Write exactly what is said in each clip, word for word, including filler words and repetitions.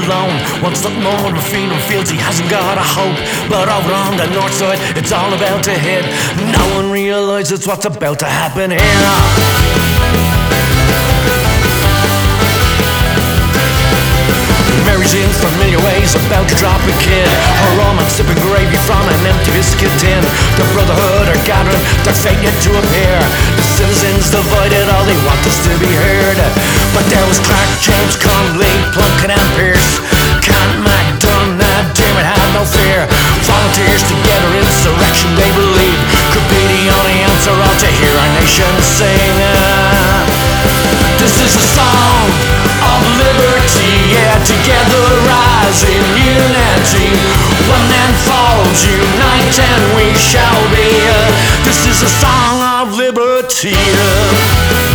alone. Wants nothing more than freedom, feels he hasn't got a hope. But over on the north side, it's all about to hit. No one realizes what's about to happen here. Mary's in familiar ways, about to drop a kid. Her woman sipping gravy from an empty biscuit tin. The brotherhood are gathering, their fate yet to appear. The citizens divided, all they want is to be heard. But there was Clark, James, Conley, Plunkett and Pearce. Kant, MacDonald, Dermot had no fear. Volunteers together, insurrection they believe could be the only answer all to hear our nation sing. This is a song of liberty, yeah, together rise in unity. One man falls, unite and we shall be. Uh, this is a song of liberty. Uh.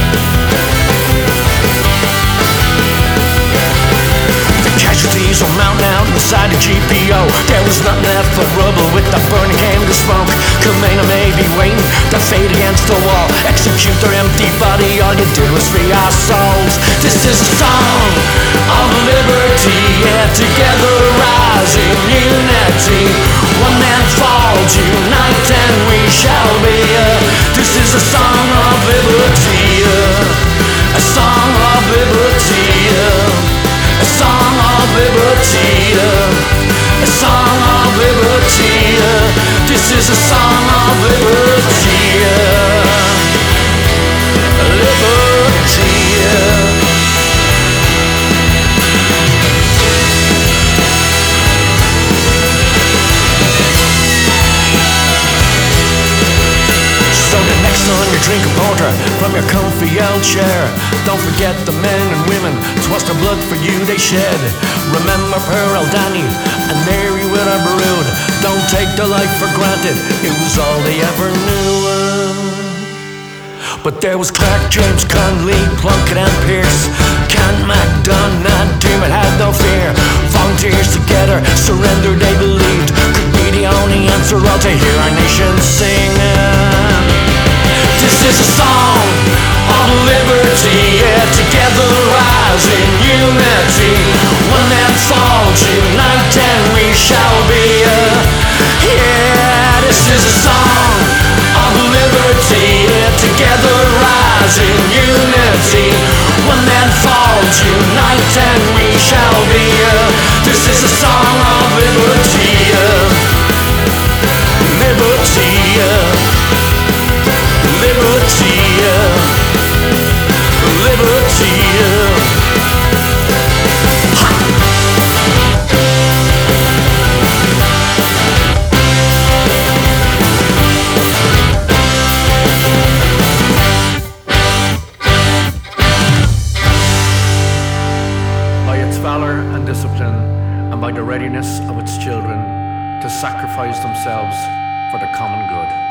The casualties were mounting out inside the G P O. There was nothing left but rubble with the burning came to smoke. Kamehameha may be waiting, the fate against the wall. Execute their empty body, all you did was free our souls. This is a song of liberty, yeah, together rise in unity. One man falls, unite and we shall be. Uh, this is a song of liberty, uh, a song of liberty, uh, a song of liberty, uh, a song of liberty. Uh, this is a song of liberty, uh, liberty. Uh. Drink a porter from your comfy old chair. Don't forget the men and women, 'twas their blood for you they shed. Remember Pearl, Danny and Mary with her brood. Don't take their life for granted, it was all they ever knew. But there was Clark, James, Conley, Plunkett and Pearce. Kant, MacDonald, Dermot had no fear. Volunteers together, surrender they believed could be the only answer all to hear our nation sing. This is a song of liberty, yeah, together rise in unity. One man falls, unite and we shall be. Uh, yeah, this is a song of liberty, yeah, together rise in unity. One man falls, unite and we shall be. Uh, this is a song of liberty, uh, liberty. Uh, Liberty, liberty. By its valor and discipline, and by the readiness of its children to sacrifice themselves for the common good.